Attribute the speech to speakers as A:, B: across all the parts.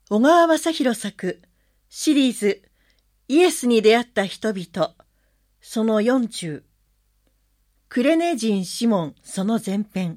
A: 小川雅弘作シリーズイエスに出会った人々その40クレネ人シモンその前編。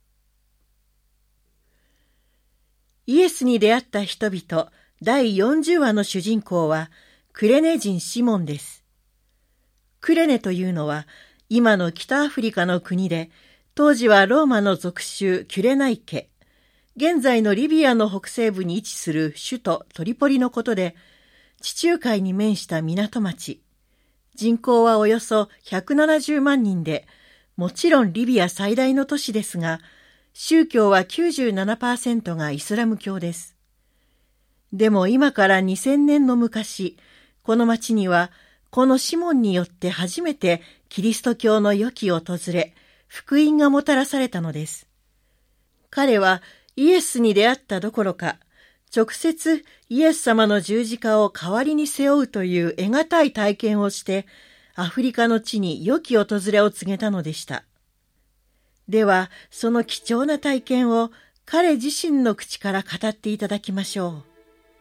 A: イエスに出会った人々第40話の主人公はクレネ人シモンです。クレネというのは今の北アフリカの国で、当時はローマの属州キュレナイケ、現在のリビアの北西部に位置する首都トリポリのことで、地中海に面した港町。人口はおよそ170万人で、もちろんリビア最大の都市ですが、宗教は 97% がイスラム教です。でも今から2000年の昔、この町にはこのシモンによって初めてキリスト教の良き訪れ、福音がもたらされたのです。彼はイエスに出会ったどころか、直接イエス様の十字架を代わりに背負うという得難い体験をして、アフリカの地に良き訪れを告げたのでした。では、その貴重な体験を彼自身の口から語っていただきましょう。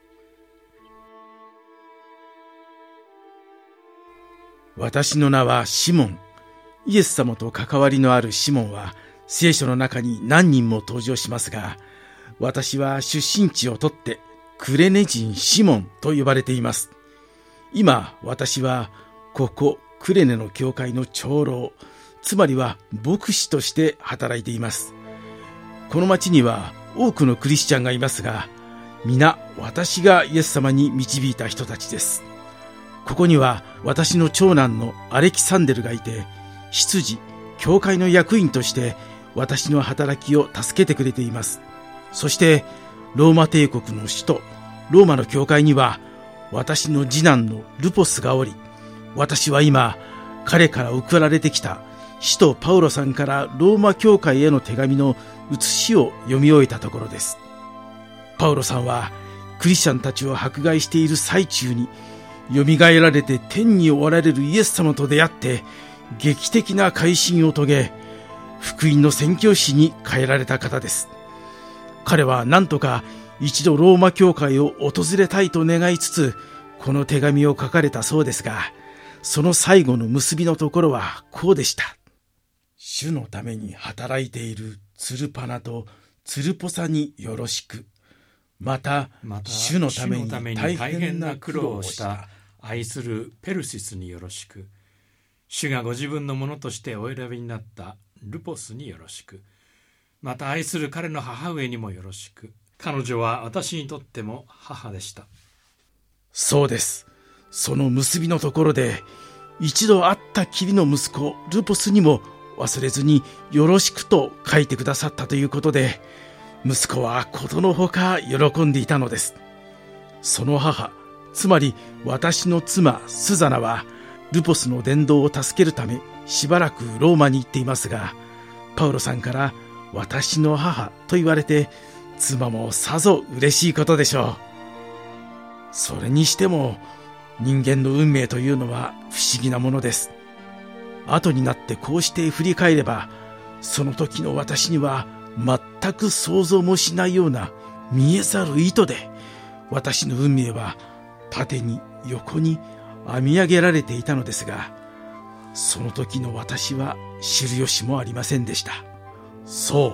B: 私の名はシモン。イエス様と関わりのあるシモンは聖書の中に何人も登場しますが、私は出身地をとってクレネ人シモンと呼ばれています。今私はここクレネの教会の長老、つまりは牧師として働いています。この町には多くのクリスチャンがいますが、皆私がイエス様に導いた人たちです。ここには私の長男のアレキサンデルがいて、執事、教会の役員として私の働きを助けてくれています。そしてローマ帝国の首都ローマの教会には私の次男のルポスがおり、私は今彼から送られてきた使徒パウロさんからローマ教会への手紙の写しを読み終えたところです。パウロさんはクリスチャンたちを迫害している最中に蘇られて天におられるイエス様と出会って劇的な改心を遂げ、福音の宣教師に変えられた方です。彼は何とか一度ローマ教会を訪れたいと願いつつ、この手紙を書かれたそうですが、その最後の結びのところはこうでした。主のために働いているツルパナとツルポサによろしく。また主のために大変な苦労をした
C: 愛するペルシスによろしく。主がご自分のものとしてお選びになったルポスによろしく。また愛する彼の母上にもよろしく。彼女は私にとっても母でした。
B: そうです。その結びのところで、一度会ったきりの息子ルポスにも忘れずによろしくと書いてくださったということで、息子はことのほか喜んでいたのです。その母、つまり私の妻スザナはルポスの伝道を助けるためしばらくローマに行っていますが、パウロさんから私の母と言われて、妻もさぞ嬉しいことでしょう。それにしても人間の運命というのは不思議なものです。後になってこうして振り返れば、その時の私には全く想像もしないような見えざる糸で、私の運命は縦に横に編み上げられていたのですが、その時の私は知る由もありませんでした。そう、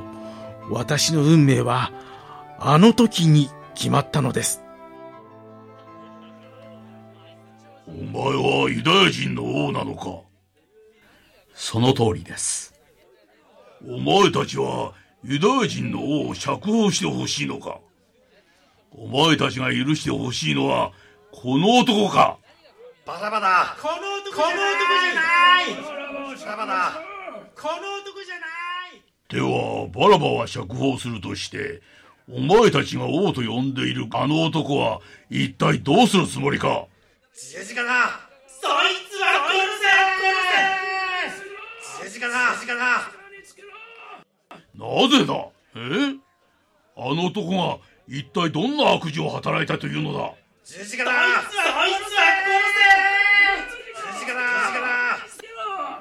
B: 私の運命はあの時に決まったのです。
D: お前はユダヤ人の王なのか？
E: その通りです。
D: お前たちはユダヤ人の王を釈放してほしいのか？お前たちが許してほしいのはこの男か？
F: バラバラ、この男じゃないバラバラ、この男じゃない。
D: ではバラバは釈放するとして、お前たちが王と呼んでいるあの男は一体どうするつもりか？
F: 十字架だ。そいつは殺せ。十字架だ。十字架だ。
D: なぜだ？あの男が一体どんな悪事を働いたというのだ？
F: 十字架だ。そいつは殺せ。十字架だ。十字架だ。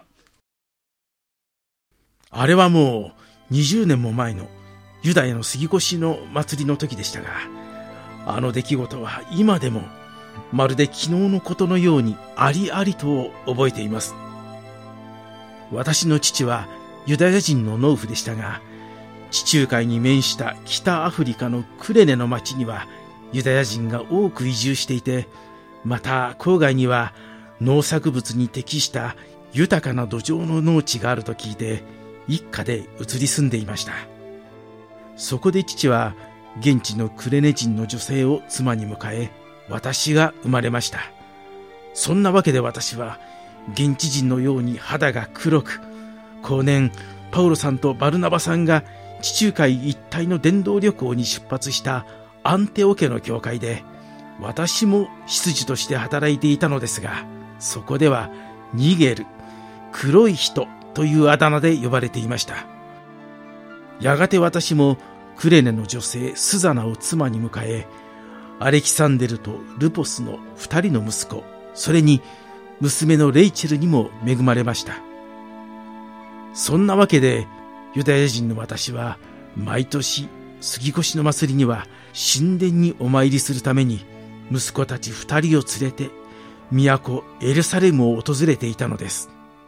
B: あれはもう20年も前のユダヤの杉越の祭りの時でしたが、 あの出来事は今でもまるで昨日のことのようにありありと覚えています。私の父はユダヤ人の農夫でしたが、地中海に面した北アフリカのクレネの町にはユダヤ人が多く移住していて、また郊外には農作物に適した豊かな土壌の農地があると聞いて、一家で移り住んでいました。そこで父は現地のクレネ人の女性を妻に迎え、私が生まれました。そんなわけで私は現地人のように肌が黒く、後年パウロさんとバルナバさんが地中海一帯の伝道旅行に出発したアンテオ家の教会で、私も執事として働いていたのですが、そこではニゲル、黒い人というあだ名で呼ばれていました。やがて私もクレネの女性スザナを妻に迎え、アレキサンデルとルポスの2人の息子、それに娘のレイチェルにも恵まれました。そんなわけでユダヤ人の私は毎年杉越の祭りには神殿にお参りするために息子たち2人を連れて都エルサレムを訪れていたのです。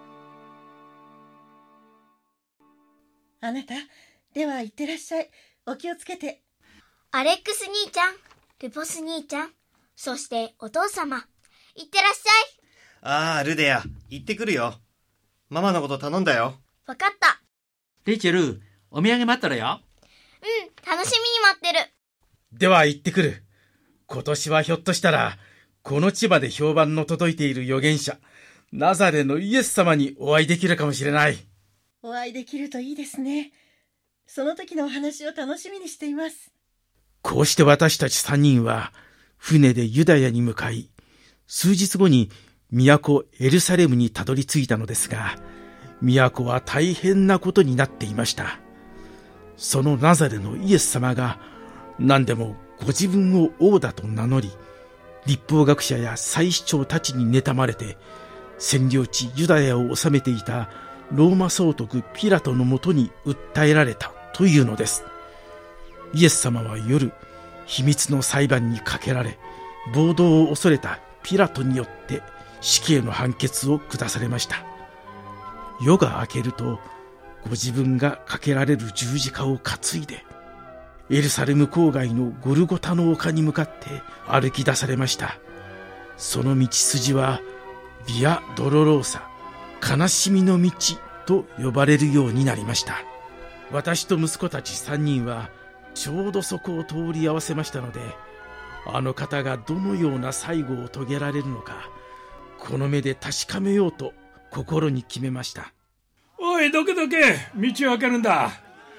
A: あなた、では行ってらっしゃい。お気をつけて。
G: アレックス兄ちゃん、ルポス兄ちゃん、そしてお父様、行ってらっしゃい。
F: ああ、ルデア、行ってくるよ。ママのこと頼んだよ。
G: わかった。
E: レイチェル、お土産待ったらよ。
G: 楽しみに待ってる。
B: では行ってくる。今年はひょっとしたらこの地まで評判の届いている預言者ナザレのイエス様にお会いできるかもしれない。
A: お会いできるといいですね。その時のお話を楽しみにしています。
B: こうして私たち3人は船でユダヤに向かい、数日後に都エルサレムにたどり着いたのですが、都は大変なことになっていました。そのナザレのイエス様が何でもご自分を王だと名乗り、律法学者や祭司長たちに妬まれて占領地ユダヤを治めていたローマ総督ピラトのもとに訴えられたというのです。イエス様は夜、秘密の裁判にかけられ、暴動を恐れたピラトによって死刑の判決を下されました。夜が明けると、ご自分がかけられる十字架を担いで、エルサレム郊外のゴルゴタの丘に向かって歩き出されました。その道筋はビア・ドロローサ、悲しみの道と呼ばれるようになりました。私と息子たち3人はちょうどそこを通り合わせましたので、あの方がどのような最後を遂げられるのか、この目で確かめようと心に決めました。
C: おい、どけどけ、道を開けるんだ。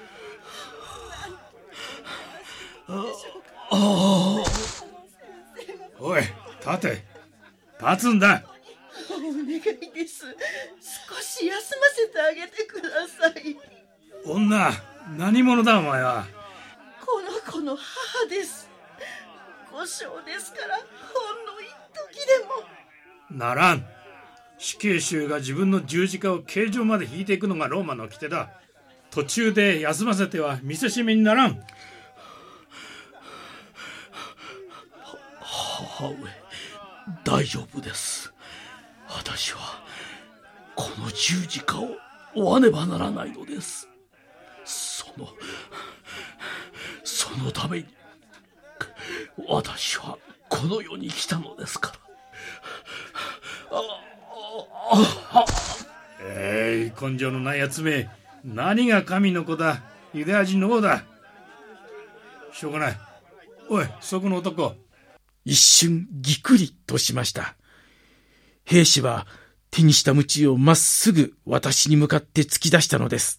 C: おい、立つんだ。
A: お願いです。少し休ませてあげてください。
C: 女、何者だお前は。
A: この子の母です。5章ですから、ほんの一時でも。
C: ならん。死刑囚が自分の十字架を形状まで引いていくのがローマの規定だ。途中で休ませては見せしめにならん。
E: 母上、大丈夫です。私はこの十字架を追わねばならないのです。そのために私はこの世に来たのですから。
C: 根性のないやつめ、何が神の子だ、ユダヤ人の王だ。しょうがない。おい、そこの男。
B: 一瞬ぎくりとしました。兵士は手にした鞭をまっすぐ私に向かって突き出したのです。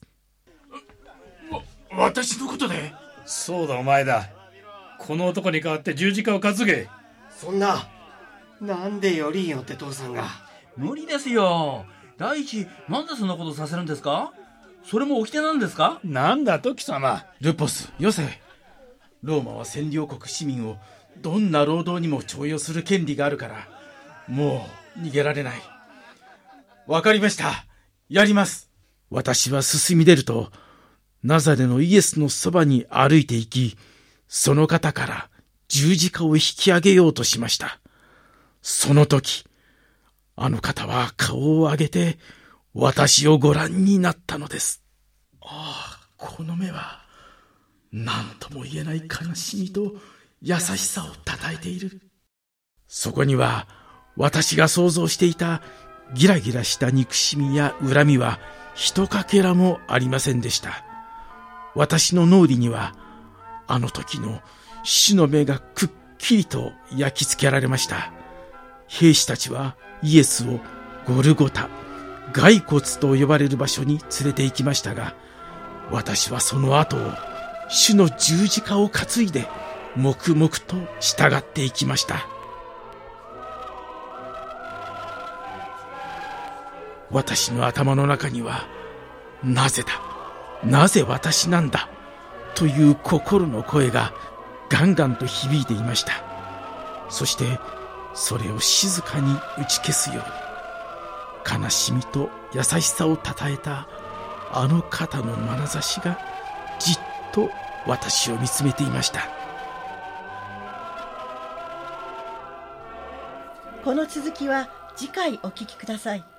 E: 私のことで？
C: そうだ、お前だ。この男に代わって十字架を担げ。
F: そんな、なんでよりんよって父さんが。
E: 無理ですよ。第一、なんでそんなことさせるんですか？それも掟なんですか？
C: なんだと貴様。
B: ルポス、よせ。ローマは占領国市民をどんな労働にも徴用する権利があるから、もう逃げられない。わかりました。やります。私は進み出ると、ナザレのイエスのそばに歩いて行き、その方から十字架を引き上げようとしました。その時、あの方は顔を上げて私をご覧になったのです。ああ、この目は何とも言えない悲しみと優しさをたたえている。そこには私が想像していたギラギラした憎しみや恨みはひとかけらもありませんでした。私の脳裏にはあの時の主の目がくっきりと焼き付けられました。兵士たちはイエスをゴルゴタ、骸骨と呼ばれる場所に連れて行きましたが、私はその後を主の十字架を担いで黙々と従っていきました。私の頭の中には、なぜだ、なぜ私なんだという心の声がガンガンと響いていました。そしてそれを静かに打ち消すように、悲しみと優しさをたたえたあの方の眼差しがじっと私を見つめていました。
A: この続きは次回お聞きください。